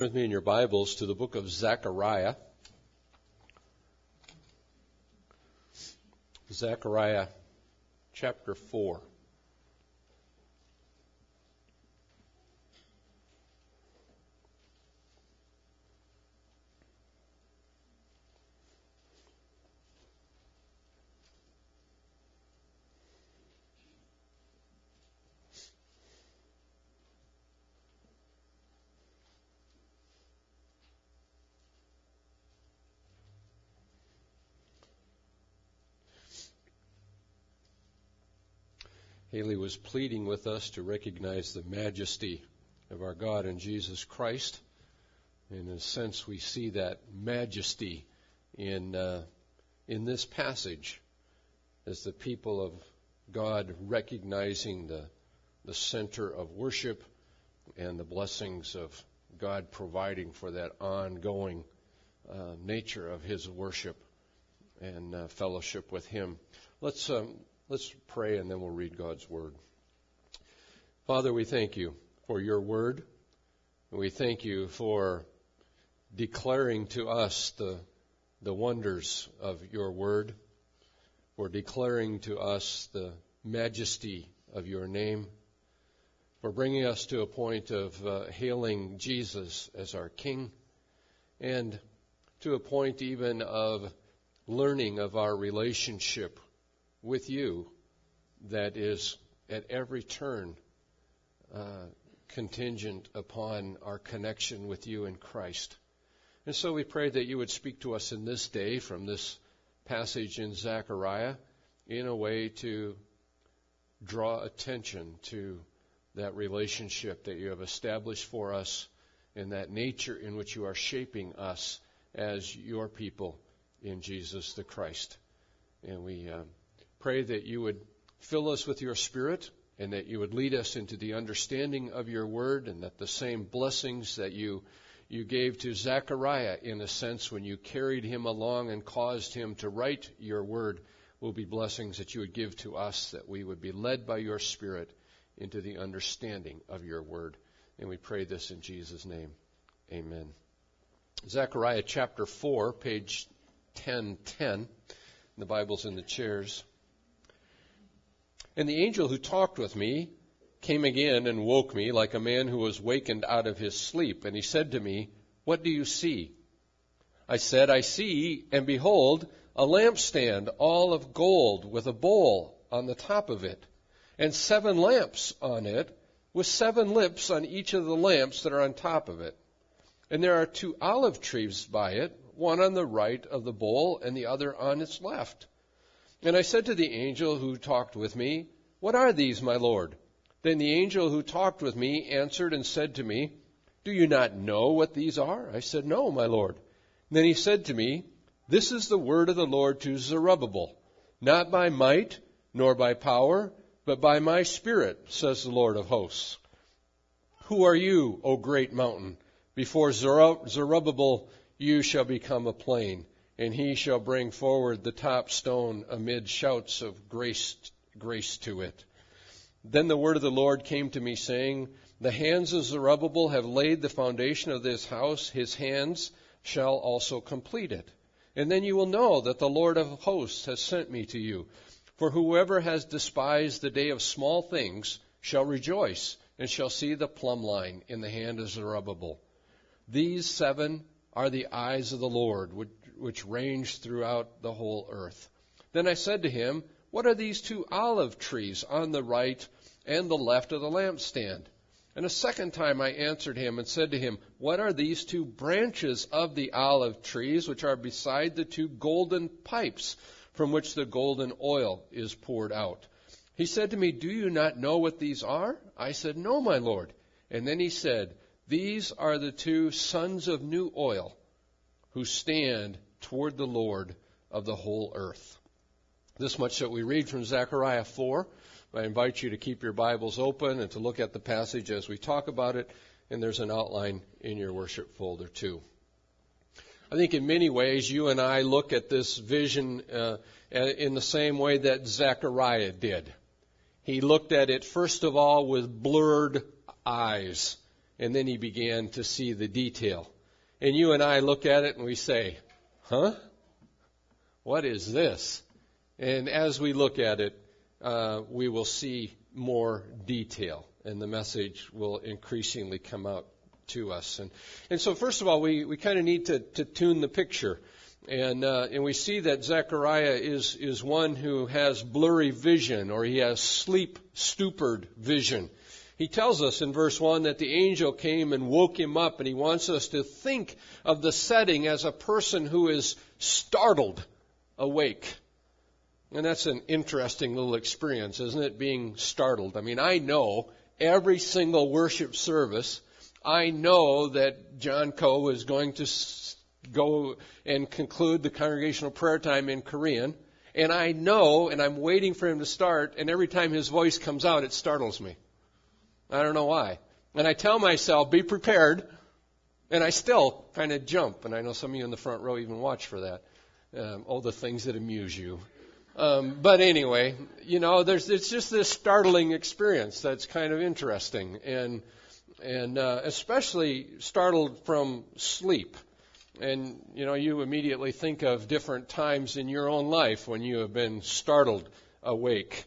with me in your Bibles to the book of Zechariah. Zechariah chapter 4. Haley was pleading with us to recognize the majesty of our God and Jesus Christ. In a sense, we see that majesty in this passage as the people of God recognizing the center of worship and the blessings of God providing for that ongoing nature of His worship and fellowship with Him. Let's pray and then we'll read God's Word. Father, we thank you for your Word. We thank you for declaring to us the wonders of your Word, for declaring to us the majesty of your name, for bringing us to a point of hailing Jesus as our King, and to a point even of learning of our relationship with you that is at every turn contingent upon our connection with you in Christ. And so we pray that you would speak to us in this day from this passage in Zechariah in a way to draw attention to that relationship that you have established for us and that nature in which you are shaping us as your people in Jesus the Christ. And we pray that you would fill us with your Spirit and that you would lead us into the understanding of your word, and that the same blessings that you gave to Zechariah, in a sense, when you carried him along and caused him to write your word, will be blessings that you would give to us, that we would be led by your Spirit into the understanding of your word. And we pray this in Jesus' name. Amen. Zechariah chapter 4, page 1010. The Bible's in the chairs. And the angel who talked with me came again and woke me like a man who was wakened out of his sleep. And he said to me, "What do you see?" I said, "I see, and behold, a lampstand all of gold with a bowl on the top of it, and 7 lamps on it, with 7 lips on each of the lamps that are on top of it. And there are 2 olive trees by it, one on the right of the bowl and the other on its left." And I said to the angel who talked with me, "What are these, my Lord?" Then the angel who talked with me answered and said to me, "Do you not know what these are?" I said, "No, my Lord." And then he said to me, "This is the word of the Lord to Zerubbabel, not by might nor by power, but by my Spirit, says the Lord of hosts. Who are you, O great mountain? Before Zerubbabel you shall become a plain, and he shall bring forward the top stone amid shouts of grace to it." Then the word of the Lord came to me, saying, "The hands of Zerubbabel have laid the foundation of this house. His hands shall also complete it. And then you will know that the Lord of hosts has sent me to you. For whoever has despised the day of small things shall rejoice, and shall see the plumb line in the hand of Zerubbabel. These 7 are the eyes of the Lord, which range throughout the whole earth." Then I said to him, "What are these 2 olive trees on the right and the left of the lampstand?" And a second time I answered him and said to him, "What are these 2 branches of the olive trees which are beside the 2 golden pipes from which the golden oil is poured out?" He said to me, "Do you not know what these are?" I said, "No, my Lord." And then he said, "These are the 2 sons of new oil who stand toward the Lord of the whole earth." This much that we read from Zechariah 4. I invite you to keep your Bibles open and to look at the passage as we talk about it, and there's an outline in your worship folder too. I think in many ways you and I look at this vision in the same way that Zechariah did. He looked at it first of all with blurred eyes. And then he began to see the detail. And you and I look at it and we say, huh? What is this? And as we look at it, we will see more detail, and the message will increasingly come out to us. And so first of all, we kind of need to tune the picture. And we see that Zechariah is one who has blurry vision, or he has sleep-stupered vision. He tells us in verse 1 that the angel came and woke him up, and he wants us to think of the setting as a person who is startled awake. And that's an interesting little experience, isn't it, being startled? I mean, I know every single worship service, I know that John Coe is going to go and conclude the congregational prayer time in Korean. And I know, and I'm waiting for him to start, and every time his voice comes out, it startles me. I don't know why. And I tell myself, be prepared, and I still kind of jump. And I know some of you in the front row even watch for that. The things that amuse you. But anyway, it's just this startling experience that's kind of interesting, and especially startled from sleep. And you immediately think of different times in your own life when you have been startled awake.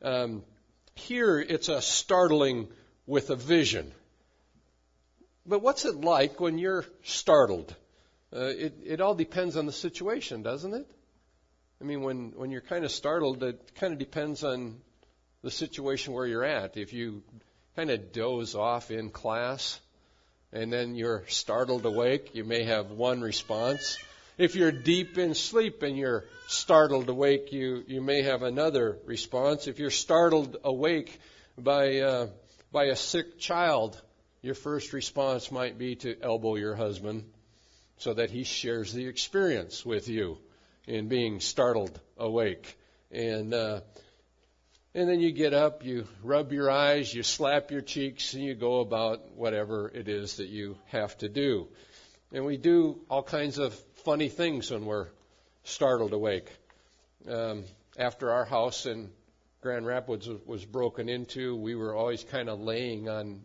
Here, it's a startling with a vision. But what's it like when you're startled? It all depends on the situation, doesn't it? I mean, when you're kind of startled, it kind of depends on the situation where you're at. If you kind of doze off in class and then you're startled awake, you may have one response. If you're deep in sleep and you're startled awake, you may have another response. If you're startled awake by a sick child, your first response might be to elbow your husband so that he shares the experience with you in being startled awake. And then you get up, you rub your eyes, you slap your cheeks, and you go about whatever it is that you have to do. And we do all kinds of funny things when we're startled awake. After our house in Grand Rapids was broken into, we were always kind of laying on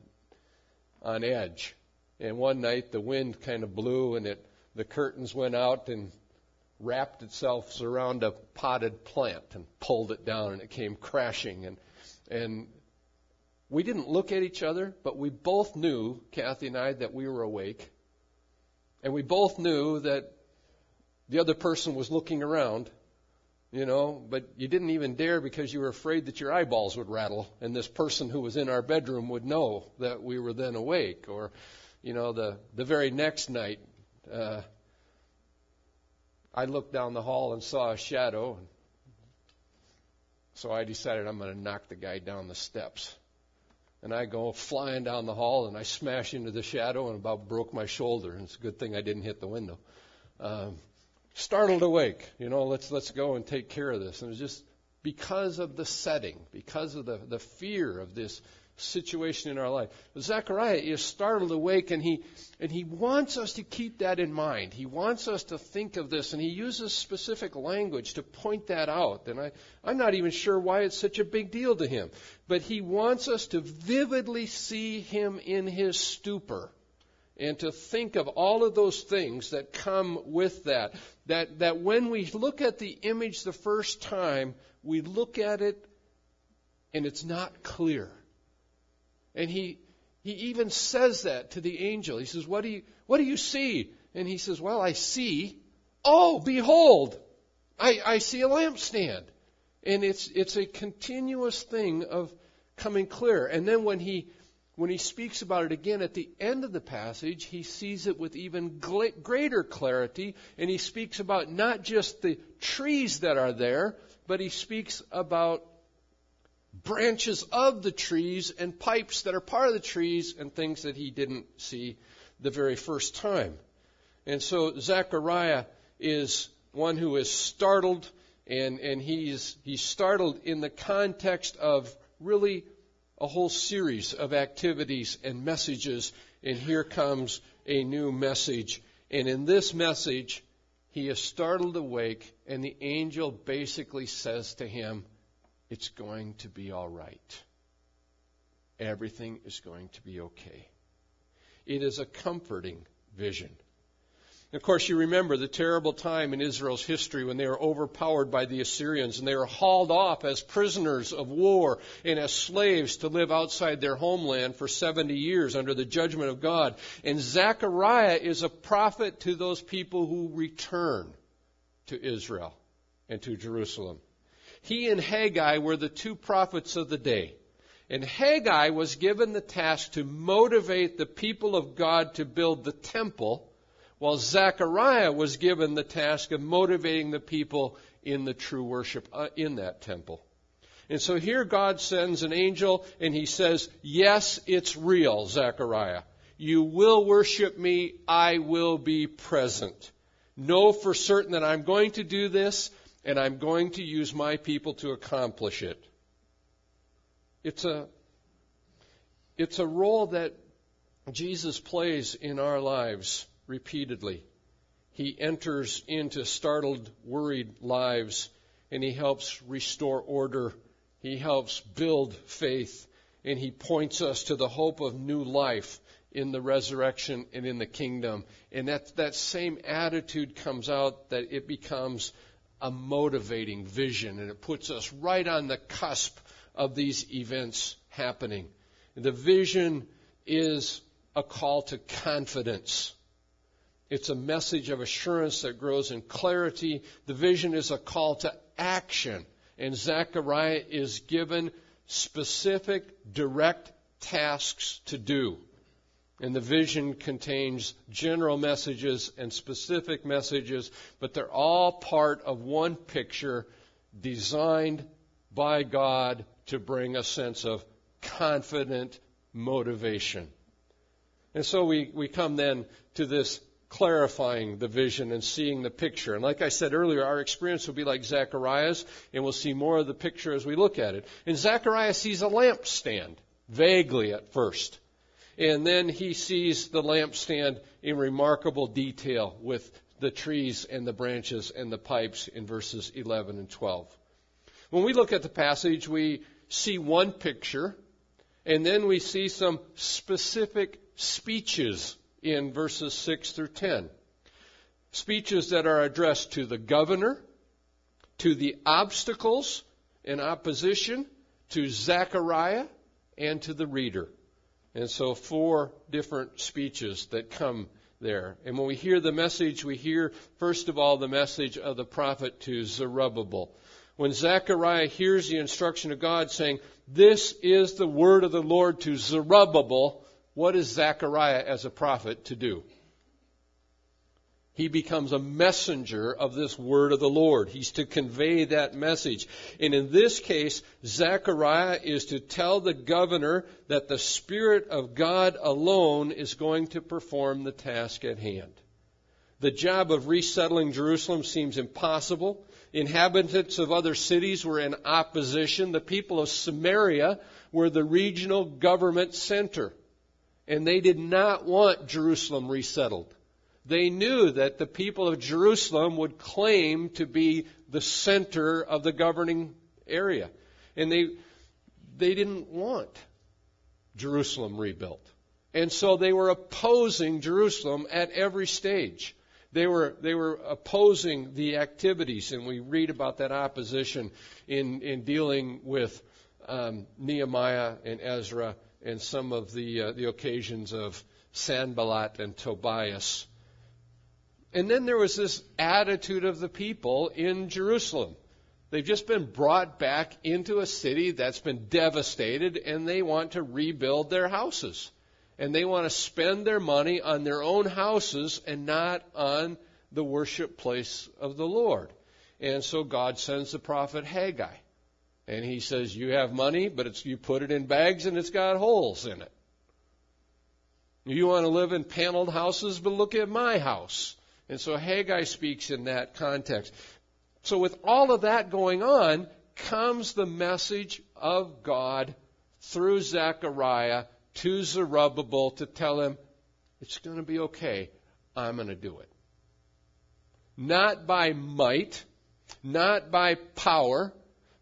edge. And one night the wind kind of blew, and the curtains went out and wrapped itself around a potted plant and pulled it down, and it came crashing. And we didn't look at each other, but we both knew, Kathy and I, that we were awake. And we both knew that the other person was looking around, but you didn't even dare because you were afraid that your eyeballs would rattle and this person who was in our bedroom would know that we were then awake. Or, the very next night, I looked down the hall and saw a shadow. So I decided I'm going to knock the guy down the steps. And I go flying down the hall, and I smash into the shadow and about broke my shoulder. And it's a good thing I didn't hit the window. Startled awake, let's go and take care of this. And it was just because of the setting, because of the fear of this situation in our life. Zechariah is startled awake, and he wants us to keep that in mind. He wants us to think of this, and he uses specific language to point that out. And I'm not even sure why it's such a big deal to him. But he wants us to vividly see him in his stupor, and to think of all of those things that come with that. That when we look at the image the first time, we look at it and it's not clear. And he even says that to the angel. He says, what do you see? And he says, well, I see, behold, I see a lampstand. And it's a continuous thing of coming clear. And then when he speaks about it again at the end of the passage, he sees it with even greater clarity. And he speaks about not just the trees that are there, but he speaks about branches of the trees and pipes that are part of the trees and things that he didn't see the very first time. And so Zechariah is one who is startled, and he's startled in the context of really a whole series of activities and messages, and here comes a new message. And in this message, he is startled awake, and the angel basically says to him, it's going to be all right. Everything is going to be okay. It is a comforting vision. Of course, you remember the terrible time in Israel's history when they were overpowered by the Assyrians and they were hauled off as prisoners of war and as slaves to live outside their homeland for 70 years under the judgment of God. And Zechariah is a prophet to those people who return to Israel and to Jerusalem. He and Haggai were the two prophets of the day. And Haggai was given the task to motivate the people of God to build the temple, while Zechariah was given the task of motivating the people in the true worship in that temple. And so here God sends an angel and he says, yes, it's real, Zechariah. You will worship me. I will be present. Know for certain that I'm going to do this and I'm going to use my people to accomplish it. It's a role that Jesus plays in our lives repeatedly. He enters into startled, worried lives, and he helps restore order. He helps build faith, and he points us to the hope of new life in the resurrection and in the kingdom. And that same attitude comes out, that it becomes a motivating vision, and it puts us right on the cusp of these events happening. The vision is a call to confidence. It's a message of assurance that grows in clarity. The vision is a call to action. And Zechariah is given specific, direct tasks to do. And the vision contains general messages and specific messages, but they're all part of one picture designed by God to bring a sense of confident motivation. And so we come then to this clarifying the vision and seeing the picture. And like I said earlier, our experience will be like Zechariah's, and we'll see more of the picture as we look at it. And Zechariah sees a lampstand, vaguely at first. And then he sees the lampstand in remarkable detail with the trees and the branches and the pipes in verses 11 and 12. When we look at the passage, we see one picture, and then we see some specific speeches in verses 6 through 10. Speeches that are addressed to the governor, to the obstacles and opposition, to Zechariah, and to the reader. And so 4 different speeches that come there. And when we hear the message, we hear, first of all, the message of the prophet to Zerubbabel. When Zechariah hears the instruction of God saying, this is the word of the Lord to Zerubbabel, what is Zechariah as a prophet to do? He becomes a messenger of this word of the Lord. He's to convey that message. And in this case, Zechariah is to tell the governor that the Spirit of God alone is going to perform the task at hand. The job of resettling Jerusalem seems impossible. Inhabitants of other cities were in opposition. The people of Samaria were the regional government center. And they did not want Jerusalem resettled. They knew that the people of Jerusalem would claim to be the center of the governing area. And they didn't want Jerusalem rebuilt. And so they were opposing Jerusalem at every stage. They were opposing the activities, and we read about that opposition in dealing with Nehemiah and Ezra and some of the occasions of Sanballat and Tobias. And then there was this attitude of the people in Jerusalem. They've just been brought back into a city that's been devastated, and they want to rebuild their houses. And they want to spend their money on their own houses and not on the worship place of the Lord. And so God sends the prophet Haggai. And he says, you have money, but you put it in bags and it's got holes in it. You want to live in paneled houses, but look at my house. And so Haggai speaks in that context. So with all of that going on comes the message of God through Zechariah to Zerubbabel to tell him, it's going to be okay. I'm going to do it. Not by might, not by power,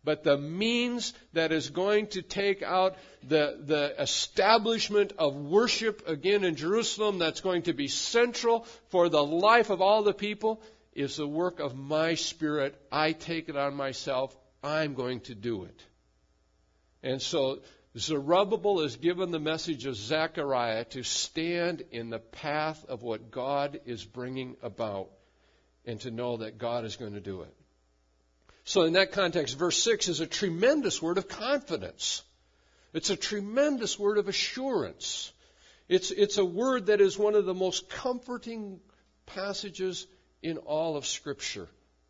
but the means that is going to take out the establishment of worship again in Jerusalem, that's going to be central for the life of all the people, is the work of my Spirit. I take it on myself. I'm going to do it. And so Zerubbabel is given the message of Zechariah to stand in the path of what God is bringing about and to know that God is going to do it. So in that context, verse 6 is a tremendous word of confidence. It's a tremendous word of assurance. It's a word that is one of the most comforting passages in all of Scripture.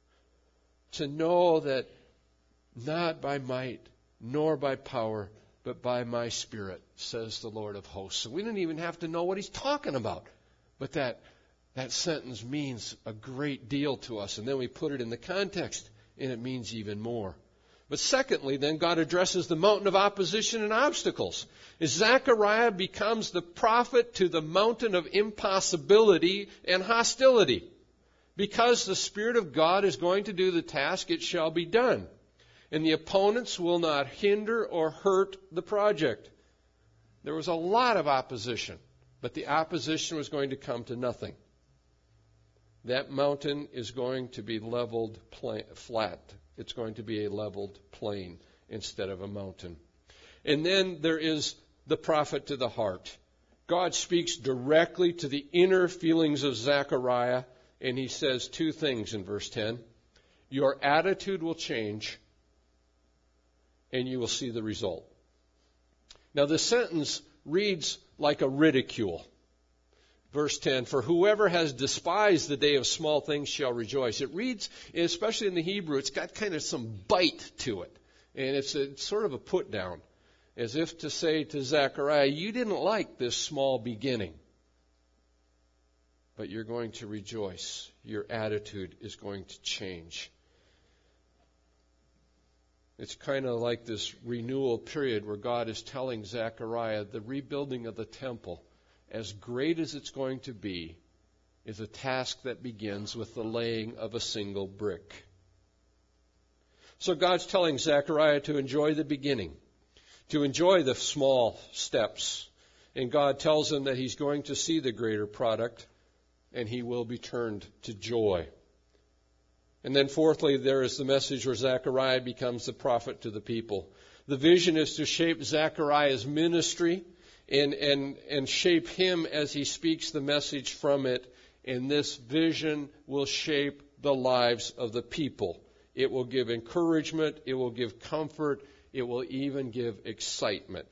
To know that not by might nor by power, but by my Spirit, says the Lord of hosts. So we didn't even have to know what he's talking about. But that sentence means a great deal to us. And then we put it in the context, and it means even more. But secondly, then, God addresses the mountain of opposition and obstacles. As Zechariah becomes the prophet to the mountain of impossibility and hostility. Because the Spirit of God is going to do the task, it shall be done. And the opponents will not hinder or hurt the project. There was a lot of opposition, but the opposition was going to come to nothing. That mountain is going to be leveled flat. It's going to be a leveled plain instead of a mountain. And then there is the prophet to the heart. God speaks directly to the inner feelings of Zechariah, and he says two things in verse 10. Your attitude will change, and you will see the result. Now, this sentence reads like a ridicule. Verse 10, for whoever has despised the day of small things shall rejoice. It reads, especially in the Hebrew, it's got kind of some bite to it. And it's sort of a put down, as if to say to Zechariah, you didn't like this small beginning, but you're going to rejoice. Your attitude is going to change. It's kind of like this renewal period where God is telling Zechariah the rebuilding of the temple, as great as it's going to be, is a task that begins with the laying of a single brick. So God's telling Zechariah to enjoy the beginning, to enjoy the small steps. And God tells him that he's going to see the greater product, and he will be turned to joy. And then fourthly, there is the message where Zechariah becomes the prophet to the people. The vision is to shape Zechariah's ministry and shape him as he speaks the message from it. And this vision will shape the lives of the people. It will give encouragement. It will give comfort. It will even give excitement.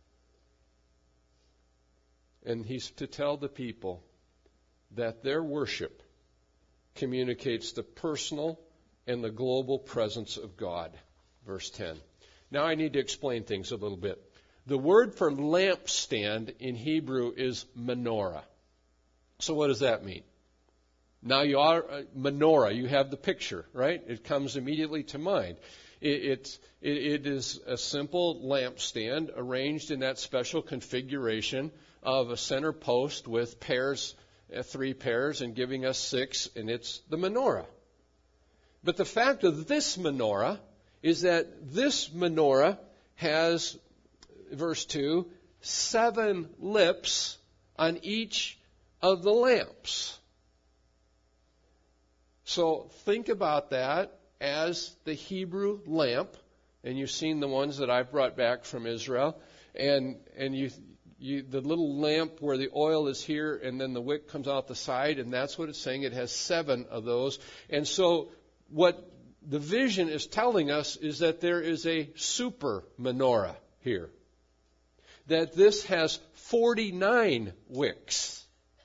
And he's to tell the people that their worship communicates the personal and the global presence of God. Verse 10. Now I need to explain things a little bit. The word for lampstand in Hebrew is menorah. So what does that mean? Now menorah, you have the picture, right? It comes immediately to mind. It is a simple lampstand arranged in that special configuration of a center post with pairs, 3 pairs, and giving us 6, and it's the menorah. But the fact of this menorah is that this menorah has, verse 2, 7 lips on each of the lamps. So think about that as the Hebrew lamp, and you've seen the ones that I've brought back from Israel, and the little lamp where the oil is here and then the wick comes out the side, and that's what it's saying. It has 7 of those. And so what the vision is telling us is that there is a super menorah here. That this has 49 wicks,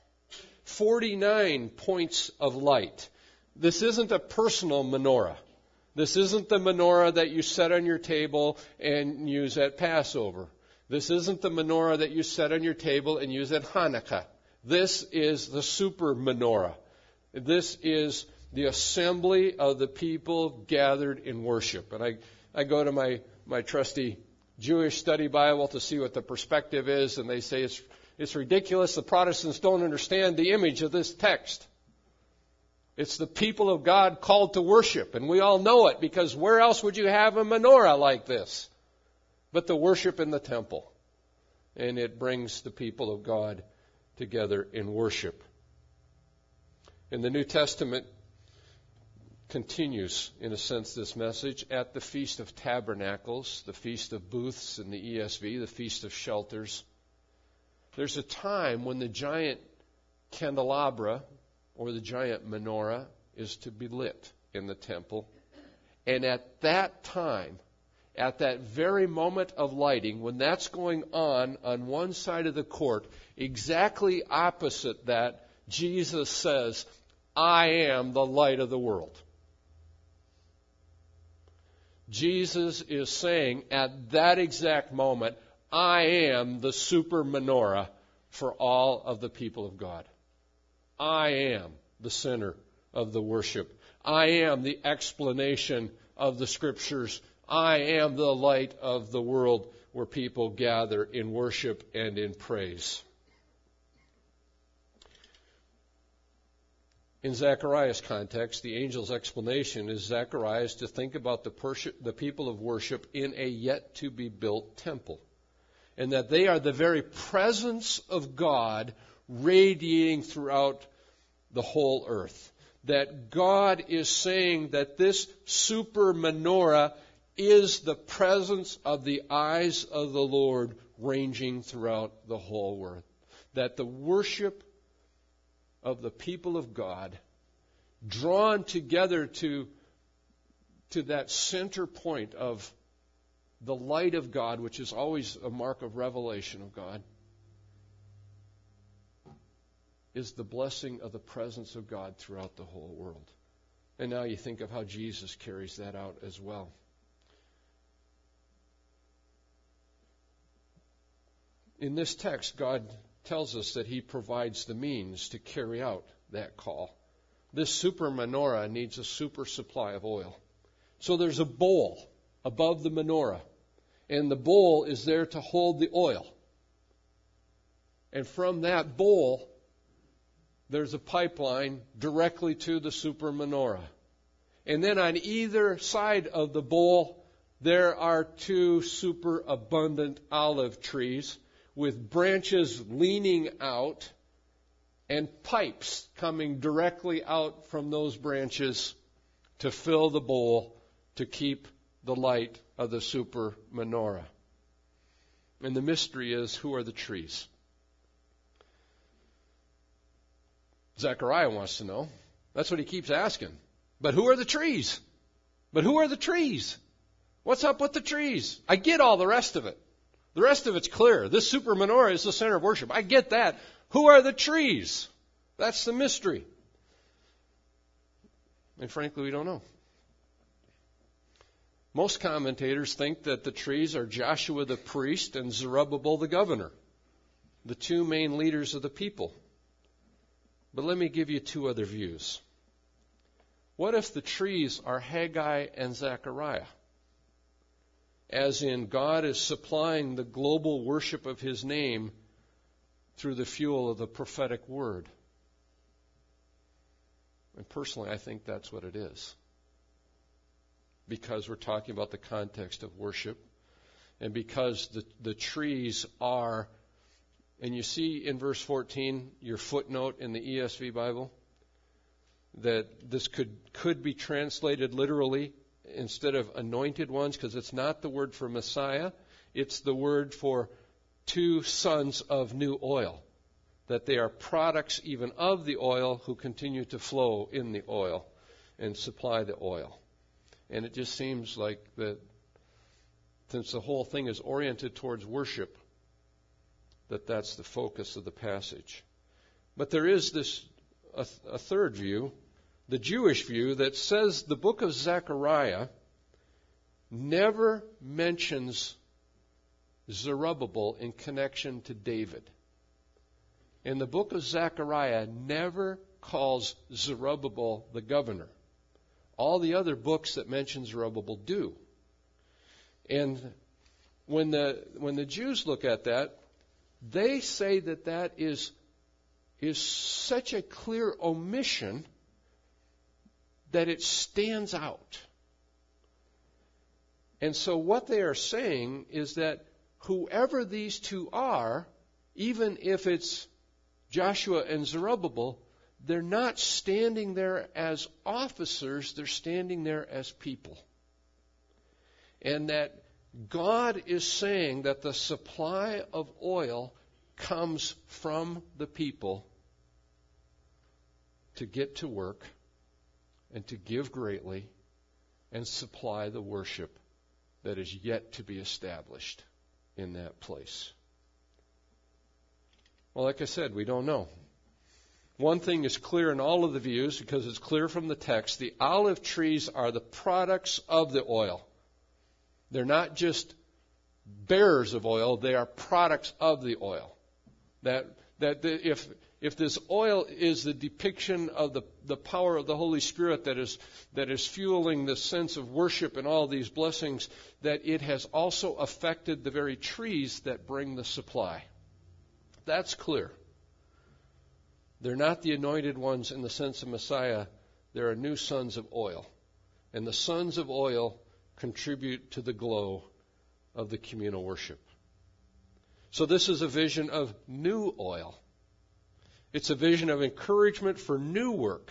49 points of light. This isn't a personal menorah. This isn't the menorah that you set on your table and use at Passover. This isn't the menorah that you set on your table and use at Hanukkah. This is the super menorah. This is the assembly of the people gathered in worship. And I go to my trusty Jewish study Bible to see what the perspective is, and they say it's ridiculous. The Protestants don't understand the image of this text. It's the people of God called to worship, and we all know it, because where else would you have a menorah like this but the worship in the temple? And it brings the people of God together in worship. And the New Testament continues, in a sense, this message at the Feast of Tabernacles, the Feast of Booths in the ESV, the Feast of Shelters. There's a time when the giant candelabra, or the giant menorah, is to be lit in the temple. And at that time, at that very moment of lighting, when that's going on one side of the court, exactly opposite that, Jesus says, I am the light of the world. Jesus is saying at that exact moment, I am the super menorah for all of the people of God. I am the center of the worship. I am the explanation of the Scriptures. I am the light of the world where people gather in worship and in praise. In Zechariah's context, the angel's explanation is Zechariah is to think about the people of worship in a yet-to-be-built temple, and that they are the very presence of God radiating throughout the whole earth. That God is saying that this super menorah is the presence of the eyes of the Lord ranging throughout the whole world. That the worship of the people of God, drawn together to that center point of the light of God, which is always a mark of revelation of God, is the blessing of the presence of God throughout the whole world. And now you think of how Jesus carries that out as well. In this text, God tells us that He provides the means to carry out that call. This super menorah needs a super supply of oil. So there's a bowl above the menorah, and the bowl is there to hold the oil. And from that bowl, there's a pipeline directly to the super menorah. And then on either side of the bowl, there are two super abundant olive trees with branches leaning out and pipes coming directly out from those branches to fill the bowl to keep the light of the super menorah. And the mystery is, who are the trees? Zechariah wants to know. That's what he keeps asking. But who are the trees? But who are the trees? What's up with the trees? I get all the rest of it. The rest of it's clear. This super menorah is the center of worship. I get that. Who are the trees? That's the mystery. And frankly, we don't know. Most commentators think that the trees are Joshua the priest and Zerubbabel the governor, the two main leaders of the people. But let me give you two other views. What if the trees are Haggai and Zechariah? As in, God is supplying the global worship of His name through the fuel of the prophetic word. And personally, I think that's what it is. Because we're talking about the context of worship, and because the trees are, and you see in verse 14, your footnote in the ESV Bible, that this could be translated literally instead of anointed ones, because it's not the word for Messiah, it's the word for two sons of new oil, that they are products even of the oil who continue to flow in the oil and supply the oil. And it just seems like that since the whole thing is oriented towards worship, that's the focus of the passage. But there is a third view, the Jewish view, that says the book of Zechariah never mentions Zerubbabel in connection to David. And the book of Zechariah never calls Zerubbabel the governor. All the other books that mention Zerubbabel do. And when the Jews look at that, they say that is such a clear omission that it stands out. And so what they are saying is that whoever these two are, even if it's Joshua and Zerubbabel, they're not standing there as officers, they're standing there as people. And that God is saying that the supply of oil comes from the people to get to work and to give greatly and supply the worship that is yet to be established in that place. Well, like I said, we don't know. One thing is clear in all of the views, because it's clear from the text, the olive trees are the products of the oil. They're not just bearers of oil, they are products of the oil. If this oil is the depiction of the power of the Holy Spirit that is fueling the sense of worship and all these blessings, that it has also affected the very trees that bring the supply. That's clear. They're not the anointed ones in the sense of Messiah. There are new sons of oil. And the sons of oil contribute to the glow of the communal worship. So this is a vision of new oil. It's a vision of encouragement for new work,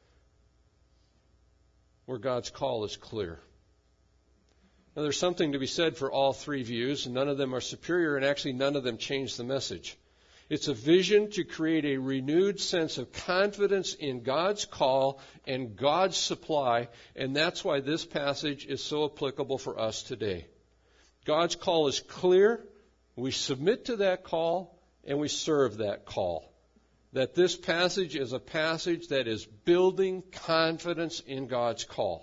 where God's call is clear. Now, there's something to be said for all three views, and none of them are superior, and actually none of them change the message. It's a vision to create a renewed sense of confidence in God's call and God's supply, and that's why this passage is so applicable for us today. God's call is clear. We submit to that call, and we serve that call. That this passage is a passage that is building confidence in God's call.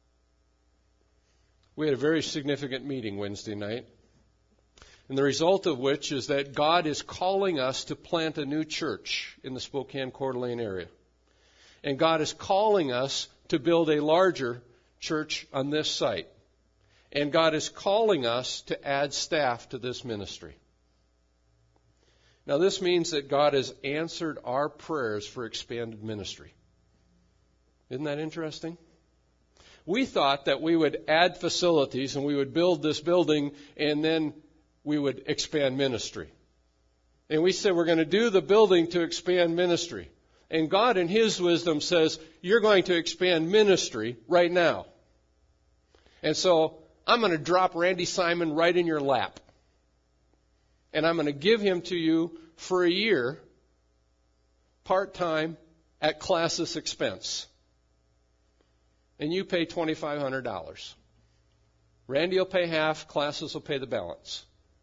We had a very significant meeting Wednesday night, and the result of which is that God is calling us to plant a new church in the Spokane Coeur d'Alene area. And God is calling us to build a larger church on this site. And God is calling us to add staff to this ministry. Now, this means that God has answered our prayers for expanded ministry. Isn't that interesting? We thought that we would add facilities and we would build this building and then we would expand ministry. And we said we're going to do the building to expand ministry. And God in His wisdom says, you're going to expand ministry right now. And so I'm going to drop Randy Simon right in your lap. And I'm going to give him to you for a year, part-time, at Classis expense. And you pay $2,500. Randy will pay half, Classis will pay the balance.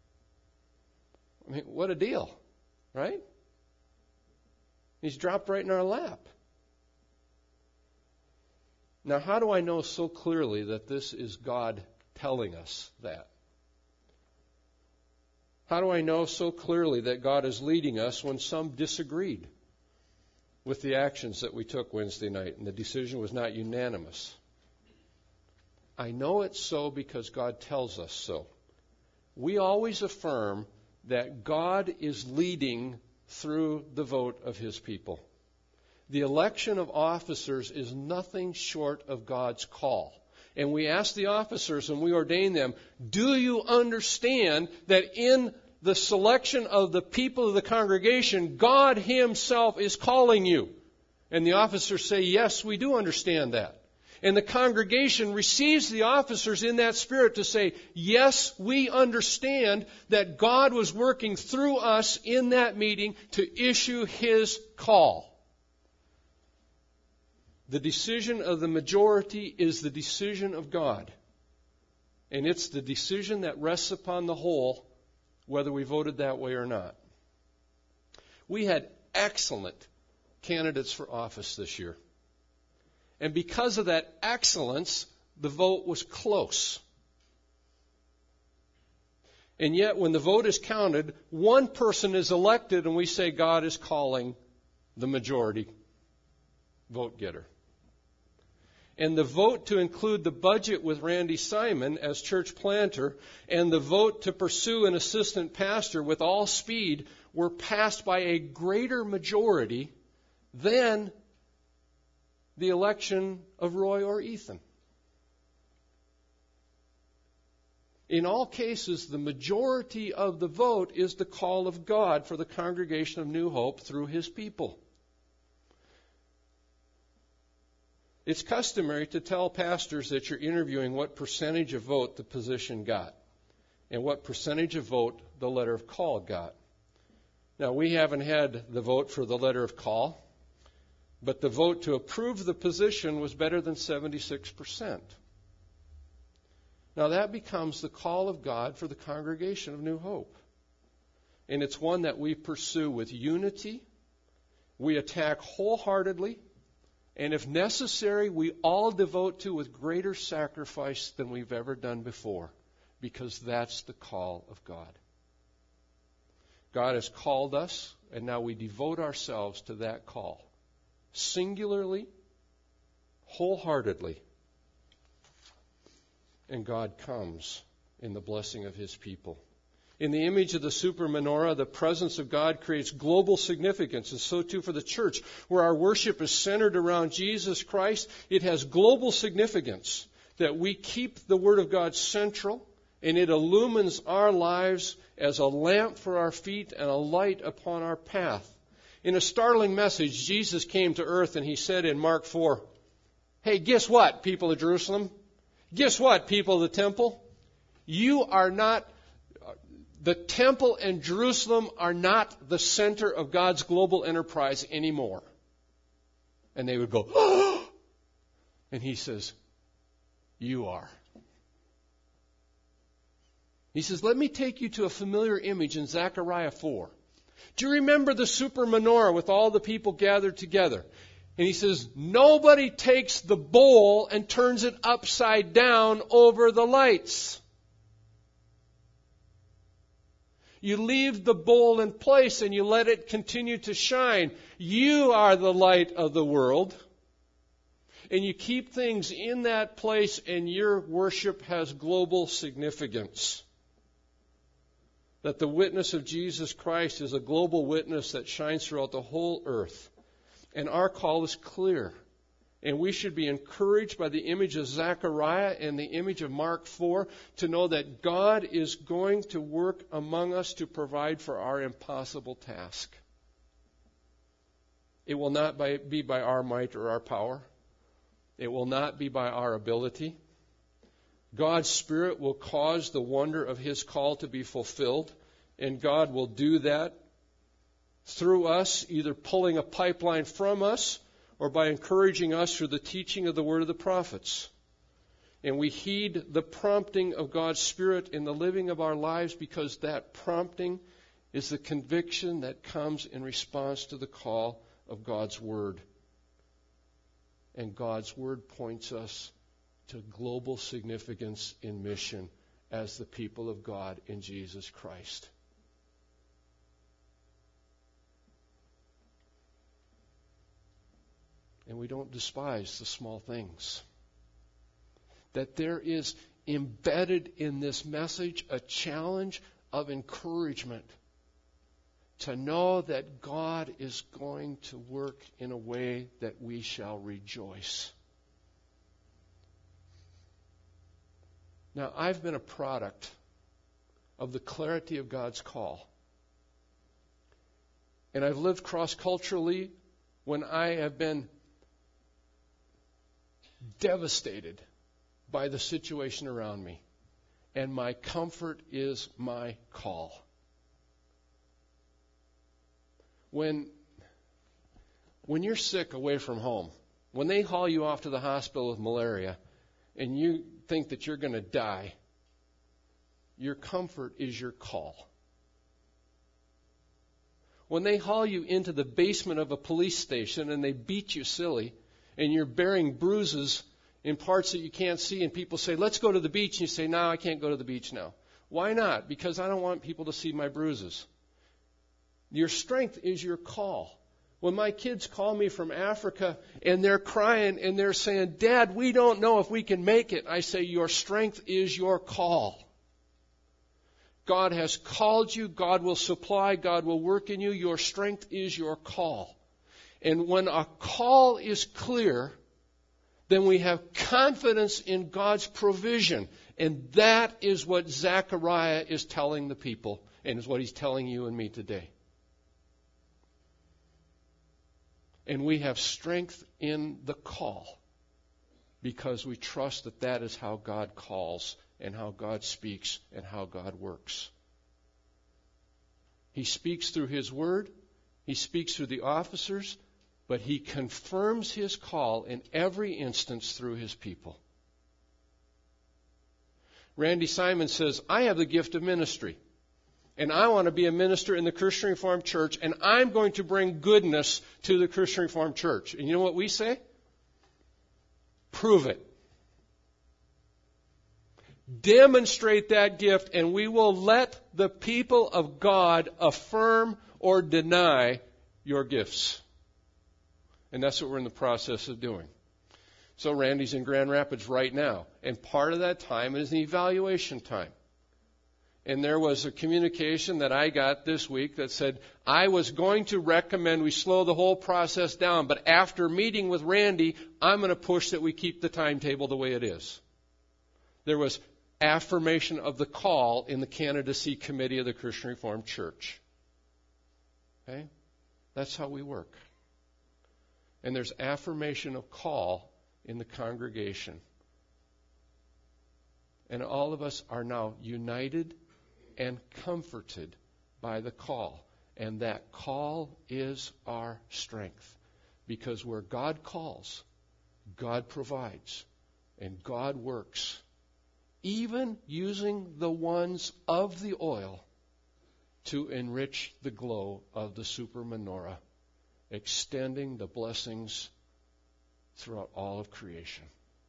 I mean, what a deal, right? He's dropped right in our lap. Now, how do I know so clearly that this is God telling us that? How do I know so clearly that God is leading us when some disagreed with the actions that we took Wednesday night and the decision was not unanimous? I know it's so because God tells us so. We always affirm that God is leading through the vote of His people. The election of officers is nothing short of God's call. And we ask the officers and we ordain them, do you understand that in the selection of the people of the congregation, God Himself is calling you? And the officers say, yes, we do understand that. And the congregation receives the officers in that spirit to say, yes, we understand that God was working through us in that meeting to issue His call. The decision of the majority is the decision of God. And it's the decision that rests upon the whole, whether we voted that way or not. We had excellent candidates for office this year. And because of that excellence, the vote was close. And yet, when the vote is counted, one person is elected, and we say God is calling the majority vote getter. And the vote to include the budget with Randy Simon as church planter and the vote to pursue an assistant pastor with all speed were passed by a greater majority than the election of Roy or Ethan. In all cases, the majority of the vote is the call of God for the congregation of New Hope through His people. It's customary to tell pastors that you're interviewing what percentage of vote the position got and what percentage of vote the letter of call got. Now, we haven't had the vote for the letter of call, but the vote to approve the position was better than 76%. Now, that becomes the call of God for the congregation of New Hope. And it's one that we pursue with unity. We attack wholeheartedly. And if necessary, we all devote to with greater sacrifice than we've ever done before, because that's the call of God. God has called us, and now we devote ourselves to that call, singularly, wholeheartedly. And God comes in the blessing of His people. In the image of the super menorah, the presence of God creates global significance, and so too for the church, where our worship is centered around Jesus Christ. It has global significance that we keep the Word of God central, and it illumines our lives as a lamp for our feet and a light upon our path. In a startling message, Jesus came to earth and He said in Mark 4, "Hey, guess what, people of Jerusalem? Guess what, people of the temple? You are not, the temple and Jerusalem are not the center of God's global enterprise anymore." And they would go, "Oh!" And He says, "You are." He says, let me take you to a familiar image in Zechariah 4. Do you remember the super menorah with all the people gathered together? And He says, nobody takes the bowl and turns it upside down over the lights. You leave the bowl in place and you let it continue to shine. You are the light of the world. And you keep things in that place, and your worship has global significance. That the witness of Jesus Christ is a global witness that shines throughout the whole earth. And our call is clear. And we should be encouraged by the image of Zechariah and the image of Mark 4 to know that God is going to work among us to provide for our impossible task. It will not be by our might or our power. It will not be by our ability. God's Spirit will cause the wonder of His call to be fulfilled, and God will do that through us, either pulling a pipeline from us or by encouraging us through the teaching of the word of the prophets. And we heed the prompting of God's Spirit in the living of our lives, because that prompting is the conviction that comes in response to the call of God's Word. And God's Word points us to global significance in mission as the people of God in Jesus Christ. And we don't despise the small things. That there is embedded in this message a challenge of encouragement to know that God is going to work in a way that we shall rejoice. Now, I've been a product of the clarity of God's call. And I've lived cross-culturally when I have been devastated by the situation around me. And my comfort is my call. When you're sick away from home, when they haul you off to the hospital with malaria, and you think that you're going to die, your comfort is your call. When they haul you into the basement of a police station and they beat you silly, and you're bearing bruises in parts that you can't see, and people say, let's go to the beach, and you say, no, I can't go to the beach now. Why not? Because I don't want people to see my bruises. Your strength is your call. When my kids call me from Africa and they're crying and they're saying, Dad, we don't know if we can make it, I say, your strength is your call. God has called you. God will supply. God will work in you. Your strength is your call. And when a call is clear, then we have confidence in God's provision. And that is what Zechariah is telling the people, and is what he's telling you and me today. And we have strength in the call because we trust that that is how God calls and how God speaks and how God works. He speaks through His Word. He speaks through the officers. But He confirms His call in every instance through His people. Randy Simon says, I have the gift of ministry. And I want to be a minister in the Christian Reformed Church, and I'm going to bring goodness to the Christian Reformed Church. And you know what we say? Prove it. Demonstrate that gift, and we will let the people of God affirm or deny your gifts. And that's what we're in the process of doing. So Randy's in Grand Rapids right now, and part of that time is an evaluation time. And there was a communication that I got this week that said, I was going to recommend we slow the whole process down, but after meeting with Randy, I'm going to push that we keep the timetable the way it is. There was affirmation of the call in the candidacy committee of the Christian Reformed Church. Okay? That's how we work. And there's affirmation of call in the congregation. And all of us are now united and comforted by the call. And that call is our strength. Because where God calls, God provides. And God works. Even using the ones of the oil to enrich the glow of the super menorah, extending the blessings throughout all of creation.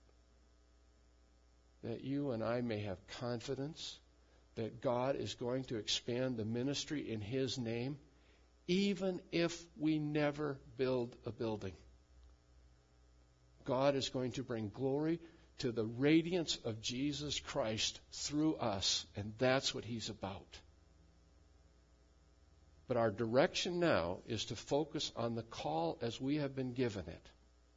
That you and I may have confidence that God is going to expand the ministry in His name, even if we never build a building. God is going to bring glory to the radiance of Jesus Christ through us, and that's what He's about. But our direction now is to focus on the call as we have been given it,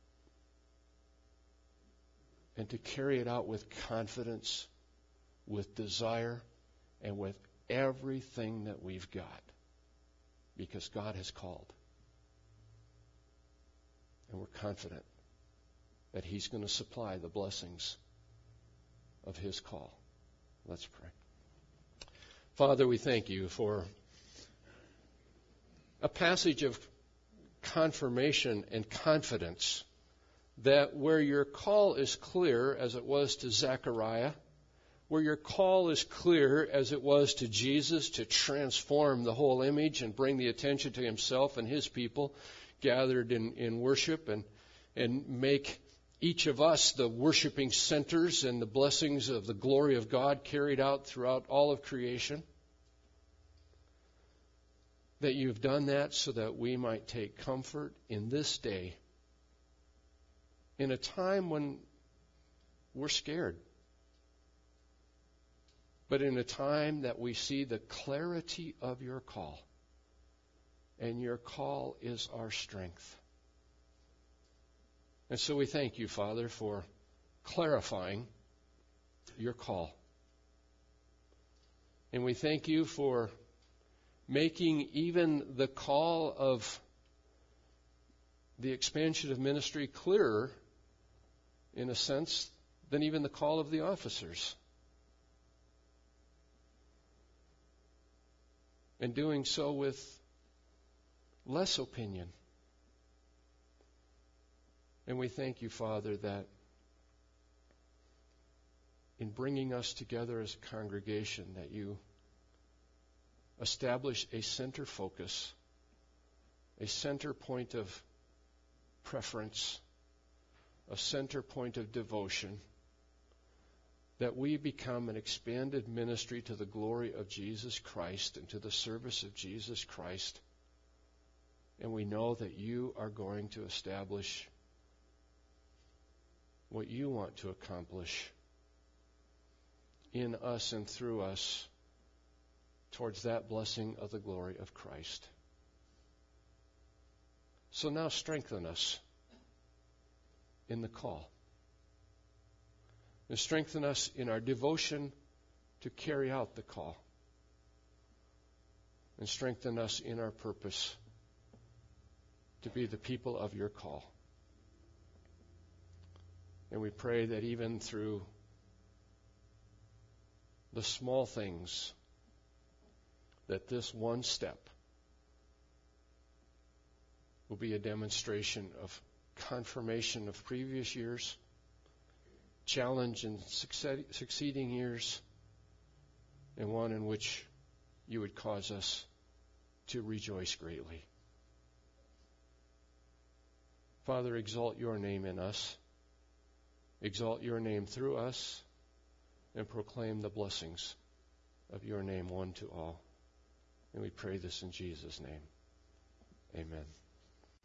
and to carry it out with confidence, with desire, and with everything that we've got, because God has called. And we're confident that He's going to supply the blessings of His call. Let's pray. Father, we thank You for a passage of confirmation and confidence that where Your call is clear, as it was to Zechariah, where Your call is clear, as it was to Jesus, to transform the whole image and bring the attention to Himself and His people gathered in worship, and make each of us the worshiping centers and the blessings of the glory of God carried out throughout all of creation. That You've done that so that we might take comfort in this day, in a time when we're scared, but in a time that we see the clarity of Your call, and Your call is our strength. And so we thank You, Father, for clarifying Your call. And we thank You for making even the call of the expansion of ministry clearer, in a sense, than even the call of the officers. And doing so with less opinion. And we thank You, Father, that in bringing us together as a congregation, that You establish a center focus, a center point of preference, a center point of devotion, that we become an expanded ministry to the glory of Jesus Christ and to the service of Jesus Christ. And we know that You are going to establish what You want to accomplish in us and through us towards that blessing of the glory of Christ. So now strengthen us in the call. And strengthen us in our devotion to carry out the call. And strengthen us in our purpose to be the people of your call. And we pray that even through the small things, that this one step will be a demonstration of confirmation of previous years, challenge in succeeding years, and one in which you would cause us to rejoice greatly. Father, exalt your name in us, exalt your name through us, and proclaim the blessings of your name one to all. And we pray this in Jesus' name. Amen.